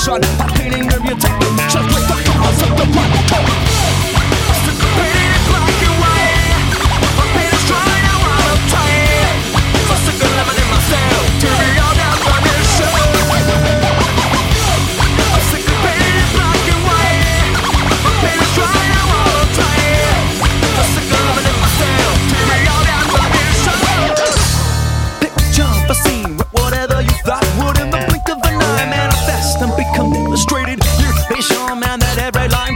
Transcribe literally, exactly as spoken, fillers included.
destruction. I'm painting where you take me, just like the cause of the blood. Sick of painting in black and white. My pain is dry now, I'm tired. So sick of living in myself, to be all down on this show. I'm sick of painting in black and white. My pain is dry now, I'm tired. So sick of living in myself, to be all down on this show. Picture a scene where whatever you thought would in the blink of an eye manifest and become demonstrated. You be sure, man, that every line